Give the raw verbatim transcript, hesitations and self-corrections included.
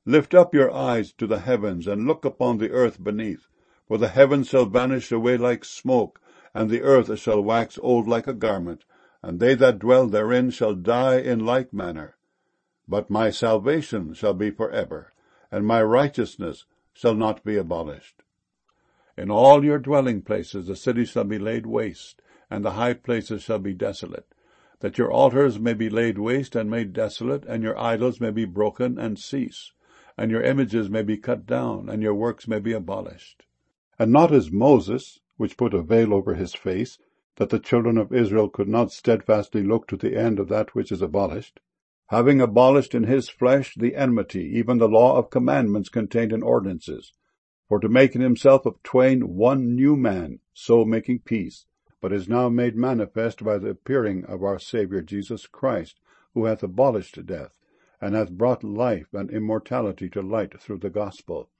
Lift up your eyes to the heavens, and look upon the earth beneath. For the heavens shall vanish away like smoke, and the earth shall wax old like a garment, and they that dwell therein shall die in like manner. But my salvation shall be for ever, and my righteousness shall not be abolished. In all your dwelling places the cities shall be laid waste, and the high places shall be desolate, that your altars may be laid waste and made desolate, and your idols may be broken and cease, and your images may be cut down, and your works may be abolished. And not as Moses, which put a veil over his face, that the children of Israel could not steadfastly look to the end of that which is abolished, having abolished in his flesh the enmity, even the law of commandments contained in ordinances, for to make in himself of twain one new man, so making peace, but is now made manifest by the appearing of our Saviour Jesus Christ, who hath abolished death, and hath brought life and immortality to light through the gospel,